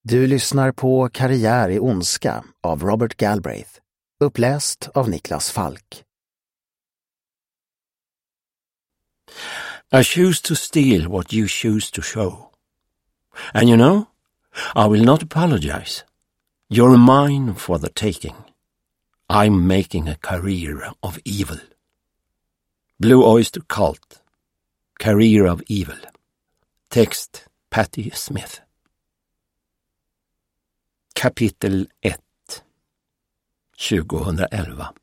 Du lyssnar på Karriär i ondska av Robert Galbraith, uppläst av Niklas Falk. I choose to steal what you choose to show. And you know, I will not apologize. You're mine for the taking. I'm making a career of evil. Blue Oyster Cult. Career of Evil. Text Patti Smith. Kapitel 1. 2011.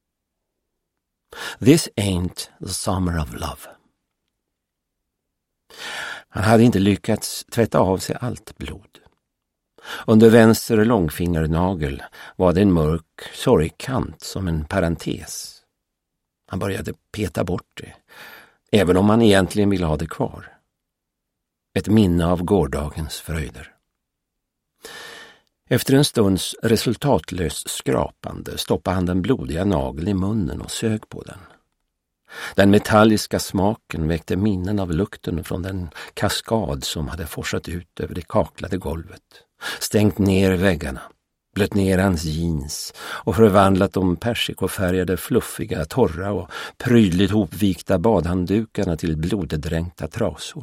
This ain't the summer of love. Han hade inte lyckats tvätta av sig allt blod. Under vänster långfingernagel var det en mörk sorgkant som en parentes. Han började peta bort det, även om han egentligen ville ha det kvar. Ett minne av gårdagens fröjder. Efter en stunds resultatlös skrapande stoppade han den blodiga nageln i munnen och sög på den. Den metalliska smaken väckte minnen av lukten från den kaskad som hade forsat ut över det kaklade golvet, stängt ner väggarna, blött ner hans jeans och förvandlat de persikofärgade, fluffiga, torra och prydligt hopvikta badhanddukarna till bloddränkta trasor.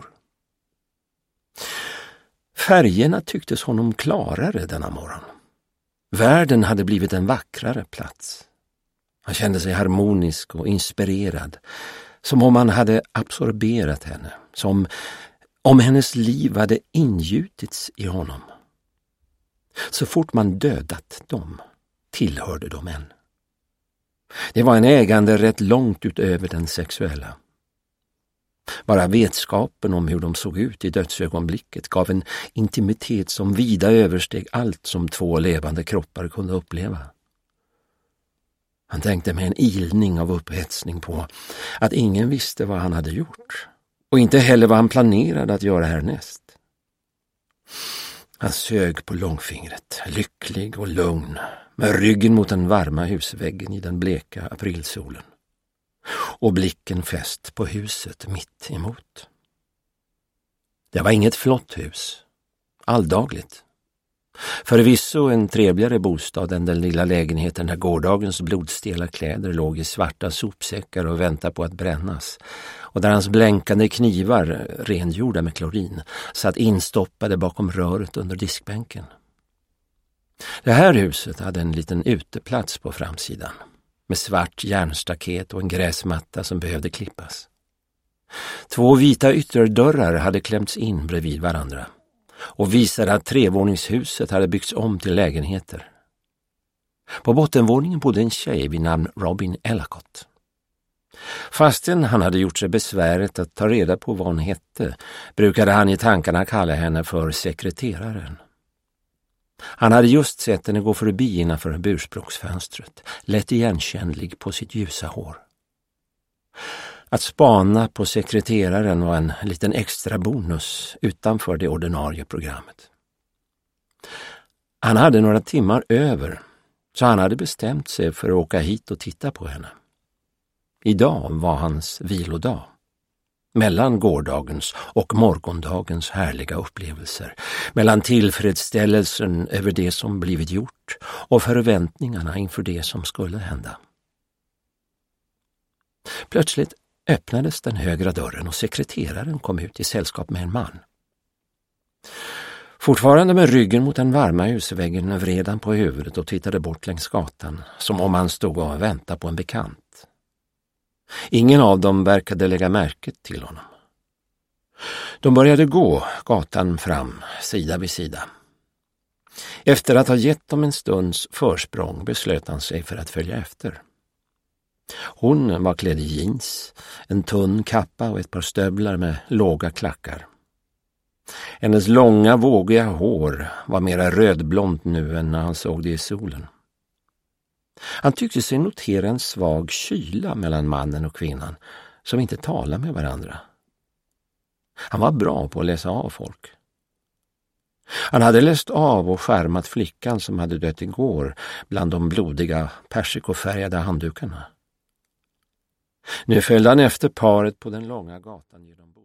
Färgerna tycktes honom klarare denna morgon. Världen hade blivit en vackrare plats. Han kände sig harmonisk och inspirerad, som om han hade absorberat henne, som om hennes liv hade ingjutits i honom. Så fort man dödat dem tillhörde de en. Det var en ägande rätt långt utöver den sexuella. Bara vetskapen om hur de såg ut i dödsögonblicket gav en intimitet som vida översteg allt som två levande kroppar kunde uppleva. Han tänkte med en ilning av upphetsning på att ingen visste vad han hade gjort och inte heller vad han planerade att göra härnäst. Han sög på långfingret, lycklig och lugn, med ryggen mot den varma husväggen i den bleka aprilsolen. Och blicken fäst på huset mitt emot. Det var inget flott hus, alldagligt. Förvisso en trevligare bostad än den lilla lägenheten där gårdagens blodstela kläder låg i svarta sopsäckar och väntade på att brännas, och där hans blänkande knivar, rengjorda med klorin, satt instoppade bakom röret under diskbänken. Det här huset hade en liten uteplats på framsidan, med svart järnstaket och en gräsmatta som behövde klippas. 2 vita ytterdörrar hade klämts in bredvid varandra och visade att 3-våningshuset hade byggts om till lägenheter. På bottenvåningen bodde en tjej vid namn Robin Ellacott. Fastän han hade gjort sig besväret att ta reda på vad hon hette, brukade han i tankarna kalla henne för sekreteraren. Han hade just sett henne gå förbi innanför burspråksfönstret, lätt igenkännlig på sitt ljusa hår. Att spana på sekreteraren var en liten extra bonus utanför det ordinarie programmet. Han hade några timmar över, så han hade bestämt sig för att åka hit och titta på henne. Idag var hans vilodag. Mellan gårdagens och morgondagens härliga upplevelser, mellan tillfredsställelsen över det som blivit gjort och förväntningarna inför det som skulle hända. Plötsligt öppnades den högra dörren och sekreteraren kom ut i sällskap med en man. Fortfarande med ryggen mot den varma husväggen vred han på huvudet och tittade bort längs gatan, som om han stod och väntade på en bekant. Ingen av dem verkade lägga märket till honom. De började gå gatan fram, sida vid sida. Efter att ha gett dem en stunds försprång beslöt han sig för att följa efter. Hon var klädd i jeans, en tunn kappa och ett par stövlar med låga klackar. Hennes långa, vågiga hår var mera rödblont nu än när han såg det i solen. Han tyckte sig notera en svag kyla mellan mannen och kvinnan som inte talade med varandra. Han var bra på att läsa av folk. Han hade läst av och skärmat flickan som hade dött igår bland de blodiga persikofärgade handdukarna. Nu följde han efter paret på den långa gatan genom